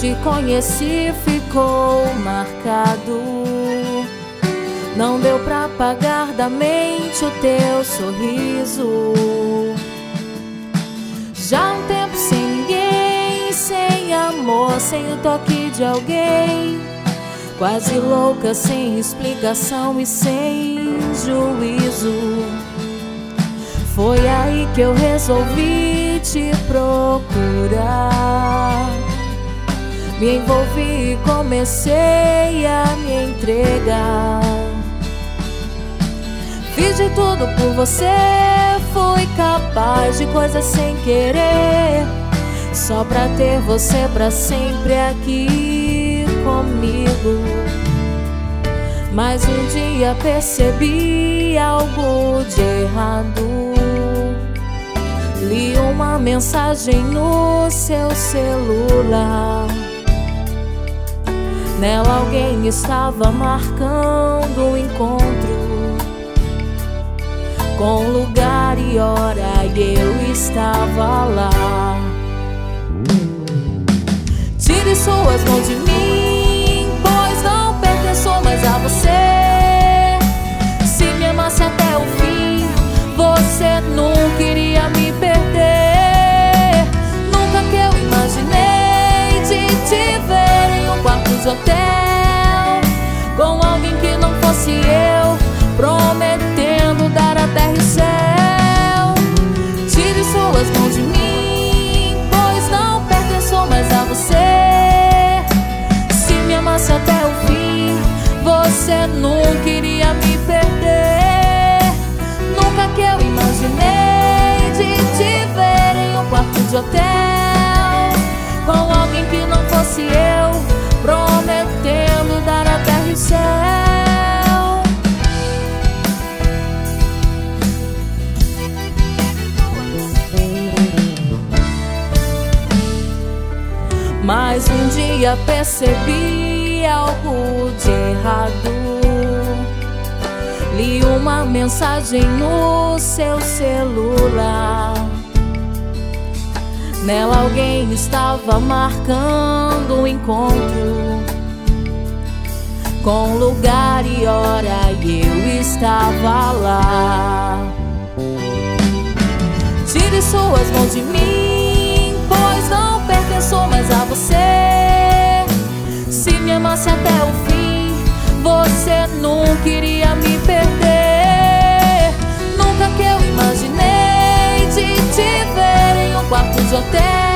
te conheci ficou marcado. Não deu pra apagar da mente o teu sorriso. Já um tempo sem ninguém, sem amor, sem o toque de alguém. Quase louca, sem explicação e sem juízo. Foi aí que eu resolvi te procurar. Me envolvi e comecei a me entregar. Fiz de tudo por você, fui capaz de coisas sem querer, só pra ter você pra sempre aqui comigo. Mas um dia percebi algo de errado. Li uma mensagem no seu celular. Nela alguém estava marcando um encontro, com lugar e hora, e eu estava lá. Tire suas mãos de mim, pois não pertenço mais a você. Se me amasse até o fim, você nunca iria me perder. Nunca que eu imaginei de te ver em um quarto de hotel, com alguém que não fosse eu, prometendo dar a terra e o céu. Tire suas mãos de mim, pois não pertenço mais a você. Se me amasse até o fim, você nunca iria me perder. Nunca que eu imaginei de te ver em um quarto de hotel, com alguém que não fosse eu, prometendo dar a terra e o céu. Mas um dia percebi algo de errado. Li uma mensagem no seu celular. Nela alguém estava marcando um encontro, com lugar e hora, e eu estava lá. Tire suas mãos de mim, pois não pertenço mais a você. Se me amasse até o fim, você nunca iria me perder. Nunca que eu imaginei de te ver em um quarto de hotel,